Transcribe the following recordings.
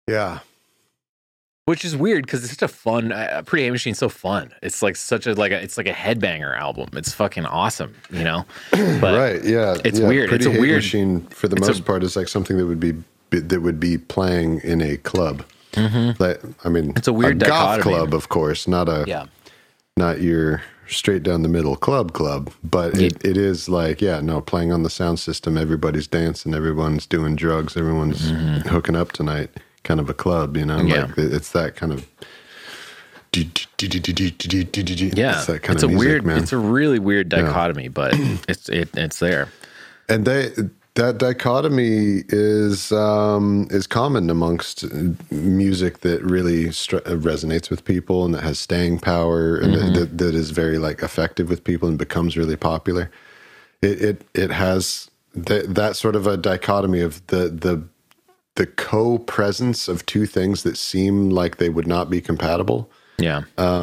Yeah. Which is weird because it's such a fun, Pretty Hate Machine's so fun. It's like such a it's like a headbanger album. It's fucking awesome, you know. But right. Yeah. it's yeah. weird. Pretty It's a Hate weird Machine for the most part is like something that would be playing in a club. Like, I mean, it's a weird goth dichotomy. club, of course, not your straight down the middle club, but it is like, playing on the sound system. Everybody's dancing, everyone's doing drugs, everyone's hooking up tonight. Kind of a club, you know, like it's that kind of. Yeah, it's that kind it's of a music, weird, man. it's a really weird dichotomy, but it's there. And that dichotomy is common amongst music that really resonates with people and that has staying power and that is very like effective with people and becomes really popular. It has that sort of a dichotomy of the co-presence of two things that seem like they would not be compatible. Yeah.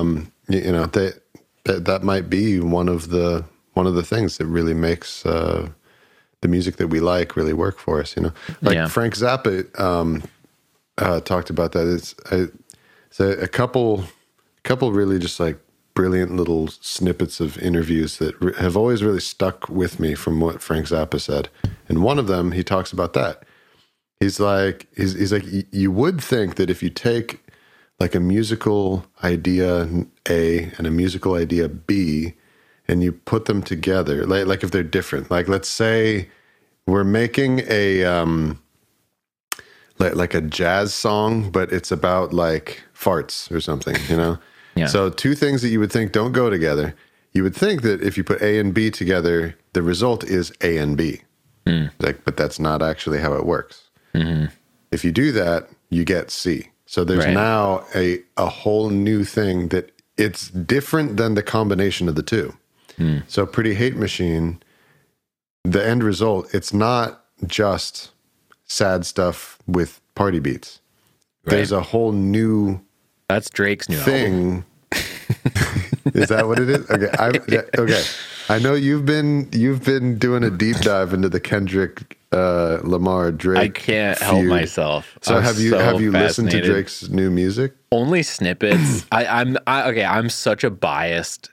That might be one of the things that really makes the music that we like really work for us, you know. Like Frank Zappa talked about that. It's a couple really just like brilliant little snippets of interviews that have always really stuck with me from what Frank Zappa said. And one of them, he talks about that. He's like, you would think that if you take like a musical idea A and a musical idea B and you put them together, like if they're different, like let's say we're making a, like a jazz song, but it's about like farts or something, you know? Yeah. So two things that you would think don't go together. You would think that if you put A and B together, the result is A and B. Like, but that's not actually how it works. If you do that, you get C. So there's now a whole new thing that it's different than the combination of the two. So Pretty Hate Machine, the end result, it's not just sad stuff with party beats. There's a whole new That's Drake's new thing. album. Is that what it is? Okay. Okay. I know you've been doing a deep dive into the Kendrick Lamar Drake. I can't help myself. So have you listened to fascinated. Drake's new music? Only snippets. I'm such a biased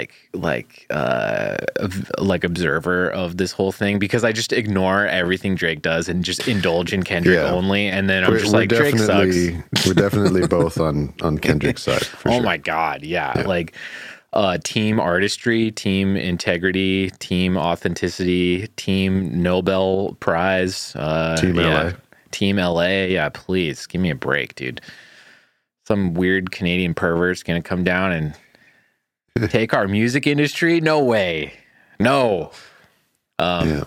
observer of this whole thing because I just ignore everything Drake does and just indulge in Kendrick only, and then I'm just like, Drake sucks. We're definitely both on Kendrick's side. For sure. My God, yeah. Like team artistry, team integrity, team authenticity, team Nobel Prize, Team LA. Team LA. Yeah, please give me a break, dude. Some weird Canadian pervert's gonna come down and take our music industry? No way. No. No,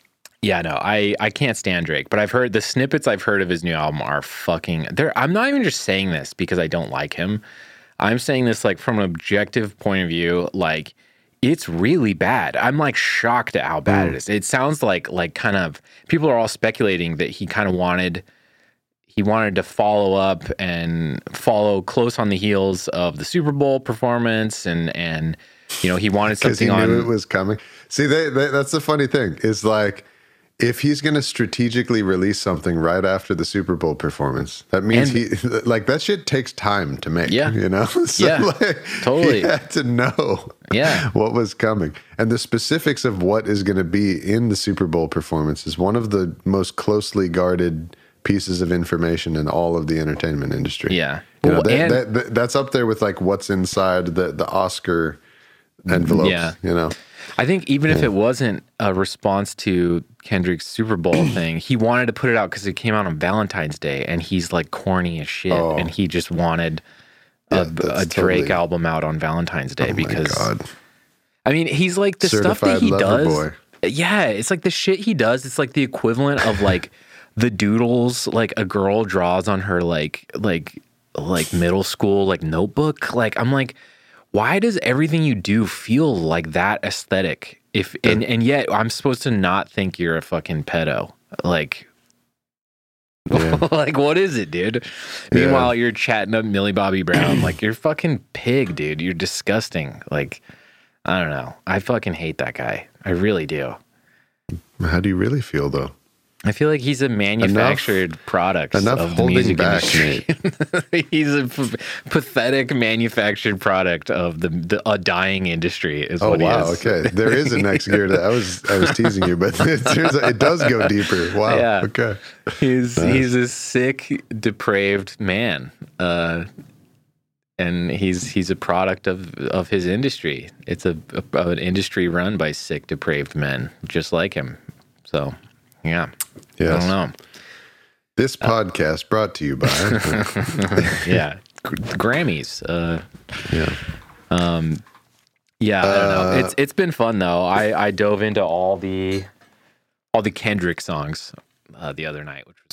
I can't stand Drake, but I've heard the snippets I've heard of his new album are fucking I'm not even just saying this because I don't like him. I'm saying this like from an objective point of view, like it's really bad. I'm like shocked at how bad it is. It sounds like kind of people are all speculating that he kind of wanted to follow up and follow close on the heels of the Super Bowl performance and you know, he wanted something because he knew it was coming. See, that's the funny thing is like, if he's going to strategically release something right after the Super Bowl performance, that means that shit takes time to make. Yeah. You know? So totally. He had to know what was coming. And the specifics of what is going to be in the Super Bowl performance is one of the most closely guarded pieces of information in all of the entertainment industry. Yeah. You know, that's up there with like what's inside the Oscar envelopes, you know? I think even if it wasn't a response to Kendrick's Super Bowl thing, he wanted to put it out because it came out on Valentine's Day, and he's like corny as shit, and he just wanted a Drake album out on Valentine's Day because, I mean, he's like the Certified stuff that he lover does. boy. Yeah, it's like the shit he does. It's like the equivalent of like the doodles like a girl draws on her like middle school like notebook. Like I'm like, why does everything you do feel like that aesthetic? And yet I'm supposed to not think you're a fucking pedo. Like, like what is it, dude? Meanwhile, you're chatting up Millie Bobby Brown. Like you're fucking pig, dude. You're disgusting. Like, I don't know. I fucking hate that guy. I really do. How do you really feel though? I feel like he's a manufactured product of the music back, industry. He's a pathetic manufactured product of a dying industry. Is what he is. Okay, there is a next gear. I was teasing you, but it does go deeper. Wow. Yeah. Okay. He's a sick, depraved man, and he's a product of his industry. It's an industry run by sick, depraved men, just like him. So. Yeah. Yes. I don't know. This podcast brought to you by Grammys. Yeah. I don't know. It's been fun though. I dove into all the Kendrick songs the other night, which was